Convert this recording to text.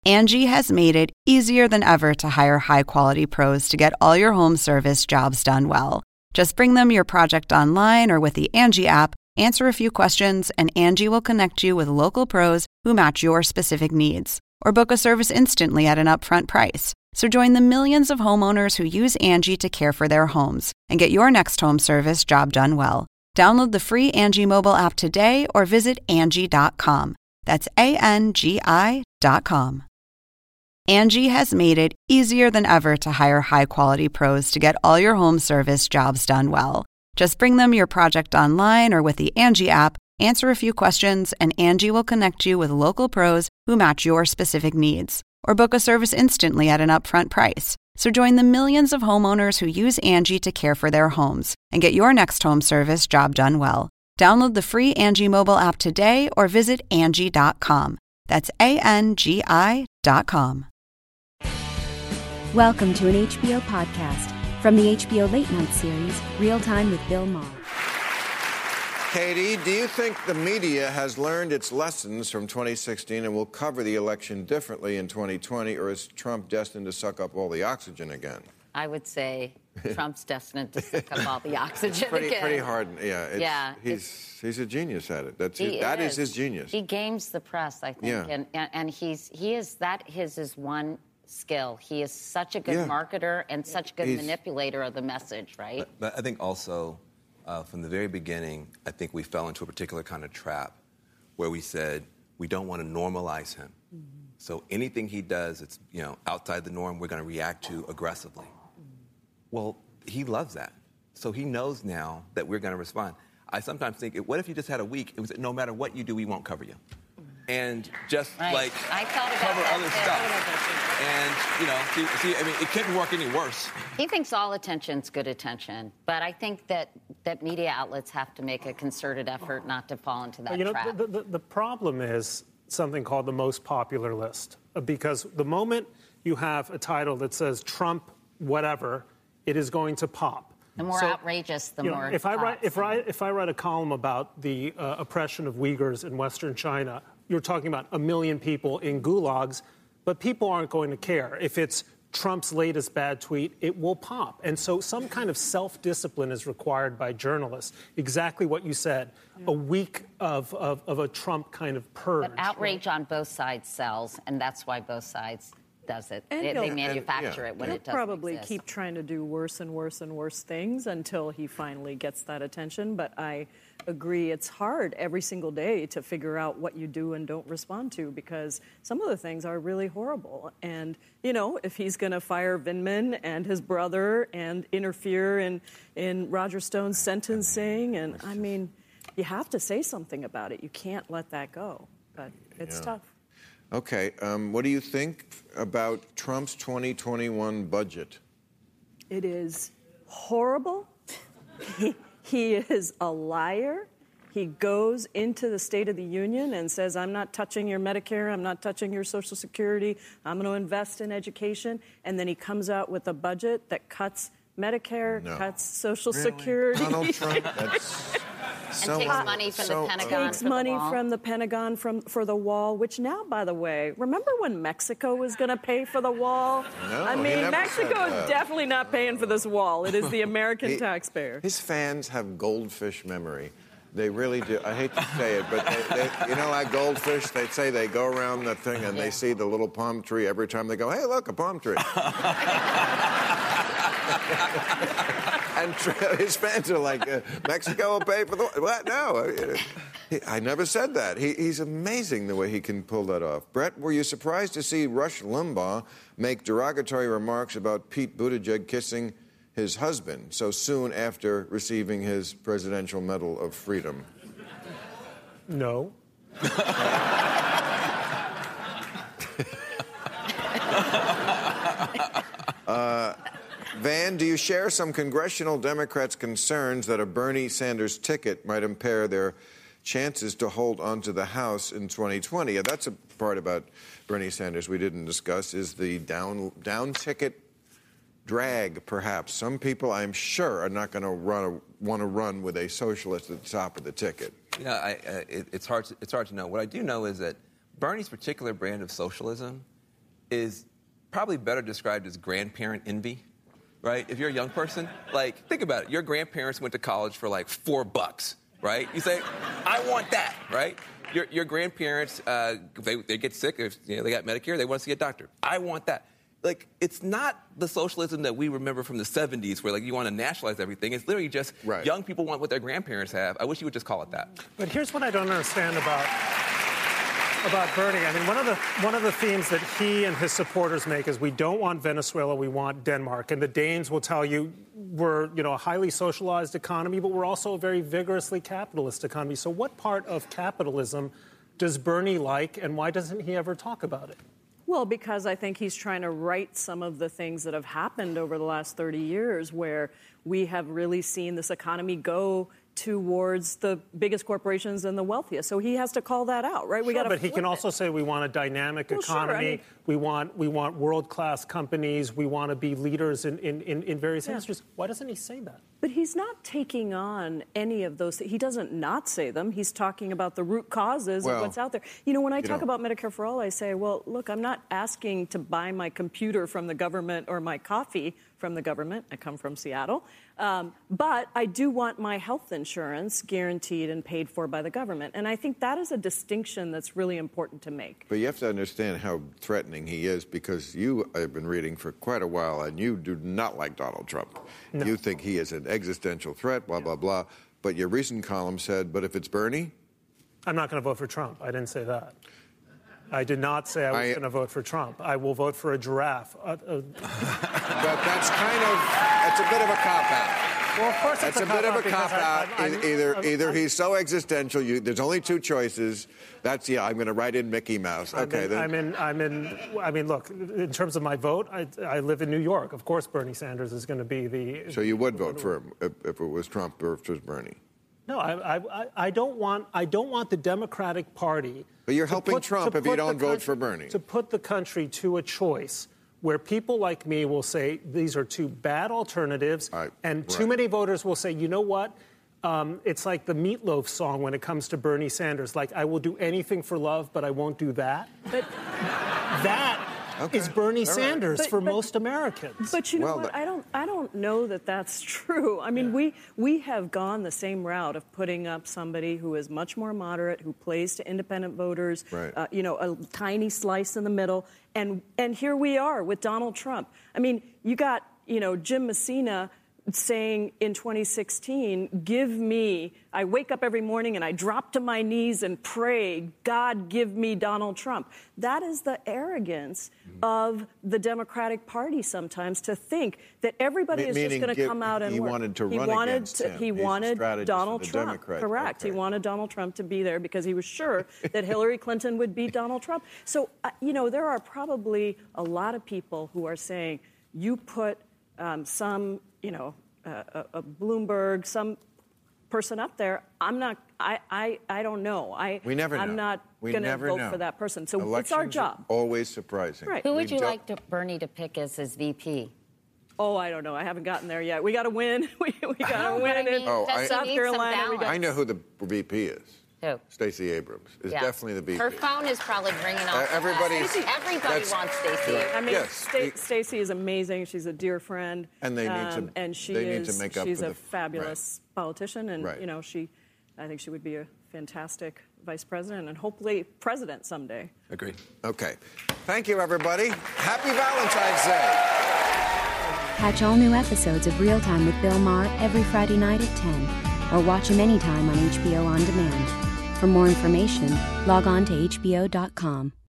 Angie has made it easier than ever to hire high-quality pros to get all your home service jobs done well. Just bring them your project online or with the Angie app, answer a few questions, and Angie will connect you with local pros who match your specific needs. Or book a service instantly at an upfront price. So join the millions of homeowners who use Angie to care for their homes and get your next home service job done well. Download the free Angie mobile app today or visit Angie.com. That's ANGI.com. Angie has made it easier than ever to hire high-quality pros to get all your home service jobs done well. Just bring them your project online or with the Angie app, answer a few questions, and Angie will connect you with local pros who match your specific needs. Or book a service instantly at an upfront price. So join the millions of homeowners who use Angie to care for their homes and get your next home service job done well. Download the free Angie mobile app today or visit Angie.com. That's ANGI.com. Welcome to an HBO podcast from the HBO Late Night series, Real Time with Bill Maher. Katie, do you think the media has learned its lessons from 2016 and will cover the election differently in 2020, or is Trump destined to suck up all the oxygen again? I would say Trump's destined to suck up all the oxygen again. Pretty hard. Yeah, he's a genius at it. That is his genius. He games the press, I think, and his is one skill. He is such a good marketer and such a good manipulator of the message, right? But I think also, from the very beginning, I think we fell into a particular kind of trap where we said we don't want to normalize him. Mm-hmm. So anything he does that's outside the norm, we're going to react to aggressively. Mm-hmm. Well, he loves that. So he knows now that we're going to respond. I sometimes think, what if you just had a week? It was no matter what you do, we won't cover you. And just I thought about cover that other stuff. And it couldn't work any worse. He thinks all attention's good attention, but I think that media outlets have to make a concerted effort not to fall into that trap. The problem is something called the most popular list, because the moment you have a title that says Trump whatever, it is going to pop. The more outrageous, the more. If I write a column about the oppression of Uyghurs in Western China, you're talking about 1 million people in gulags, but people aren't going to care. If it's Trump's latest bad tweet, it will pop. And so some kind of self-discipline is required by journalists. Exactly what you said. A week of a Trump kind of purge. But outrage on both sides sells, and that's why both sides does it. They manufacture it when it doesn't probably exist. Keep trying to do worse and worse and worse things until he finally gets that attention. But I agree, it's hard every single day to figure out what you do and don't respond to, because some of the things are really horrible. And, if he's going to fire Vindman and his brother and interfere in Roger Stone's sentencing, and you have to say something about it. You can't let that go. But it's tough. Okay, what do you think about Trump's 2021 budget? It is horrible. He is a liar. He goes into the State of the Union and says, I'm not touching your Medicare, I'm not touching your Social Security, I'm going to invest in education. And then he comes out with a budget that cuts Medicare, cuts Social Security. Donald Trump, and takes money from the Pentagon. Takes money from the Pentagon for the wall, which now, by the way, remember when Mexico was going to pay for the wall? No, Mexico is definitely not paying for this wall. It is the American taxpayer. His fans have goldfish memory. They really do. I hate to say it, but they like goldfish, they say they go around the thing and they see the little palm tree every time they go, hey, look, a palm tree. And his fans are like, Mexico will pay for the... What? No. I never said that. He's amazing the way he can pull that off. Brett, were you surprised to see Rush Limbaugh make derogatory remarks about Pete Buttigieg kissing his husband so soon after receiving his Presidential Medal of Freedom? No. Van, do you share some congressional Democrats' concerns that a Bernie Sanders ticket might impair their chances to hold onto the House in 2020? Yeah, that's a part about Bernie Sanders we didn't discuss, is the down ticket drag, perhaps. Some people, I'm sure, are not going to want to run with a socialist at the top of the ticket. It's hard to know. What I do know is that Bernie's particular brand of socialism is probably better described as grandparent envy, right? If you're a young person, like, think about it. Your grandparents went to college for like $4, right? You say, I want that, right? Your grandparents, they get sick, if they got Medicare, they want to see a doctor. I want that. Like, it's not the socialism that we remember from the 70s where, like, you want to nationalize everything. It's literally just young people want what their grandparents have. I wish you would just call it that. But here's what I don't understand about Bernie. I mean, one of the themes that he and his supporters make is we don't want Venezuela, we want Denmark. And the Danes will tell you we're, a highly socialized economy, but we're also a very vigorously capitalist economy. So what part of capitalism does Bernie like, and why doesn't he ever talk about it? Well, because I think he's trying to right some of the things that have happened over the last 30 years where we have really seen this economy go towards the biggest corporations and the wealthiest. So he has to call that out, right? Sure, but he can also say we want a dynamic economy. Sure, we want world-class companies. We want to be leaders in various industries. Why doesn't he say that? But he's not taking on any of those. He doesn't not say them. He's talking about the root causes of what's out there. When I talk about Medicare for All, I say, well, look, I'm not asking to buy my computer from the government or my coffee from the government. I come from Seattle. But I do want my health insurance guaranteed and paid for by the government. And I think that is a distinction that's really important to make. But you have to understand how threatening he is, because you have been reading for quite a while and you do not like Donald Trump. No. You think he is an existential threat, blah, blah, blah. But your recent column said, but if it's Bernie? I'm not going to vote for Trump. I didn't say that. I did not say I was going to vote for Trump. I will vote for a giraffe. But that's a bit of a cop-out. Well, of course it's a bit of a cop-out. Either he's so existential, there's only two choices. That's, I'm going to write in Mickey Mouse. Okay, then. I mean, look, in terms of my vote, I live in New York. Of course Bernie Sanders is going to be the... So you would vote for him if it was Trump or if it was Bernie? No, I don't want the Democratic Party... But you're helping Trump if you don't vote for Bernie. To put the country to a choice where people like me will say these are two bad alternatives, too many voters will say, you know what? It's like the Meatloaf song when it comes to Bernie Sanders. Like, I will do anything for love, but I won't do that. But that is Bernie Sanders for most Americans. But you know what? I don't know that that's true. I mean, we have gone the same route of putting up somebody who is much more moderate, who plays to independent voters, a tiny slice in the middle. And here we are with Donald Trump. I mean, you got, Jim Messina saying in 2016, I wake up every morning and I drop to my knees and pray, God, give me Donald Trump. That is the arrogance of the Democratic Party sometimes, to think that everybody is just going to come out and he work. Wanted to run against him. He wanted Donald Trump. Correct. Okay. He wanted Donald Trump to be there because he was sure that Hillary Clinton would beat Donald Trump. So, there are probably a lot of people who are saying, you put some... a Bloomberg, some person up there. I'm not. I don't know. We never know. I'm not going to vote for that person. So Elections it's our job. Are always surprising. Right. Who would you like Bernie to pick as his VP? Oh, I don't know. I haven't gotten there yet. We got to win. We got to win in South Carolina. I know who the VP is. Who? Stacey Abrams is definitely the VP. Her phone is probably ringing off. Everybody wants Stacey. I mean, Stacey is amazing. She's a dear friend. And they need to. And she's a fabulous politician, and I think she would be a fantastic vice president and hopefully president someday. Agreed. Okay. Thank you, everybody. Happy Valentine's Day. Catch all new episodes of Real Time with Bill Maher every Friday night at 10, or watch him anytime on HBO On Demand. For more information, log on to HBO.com.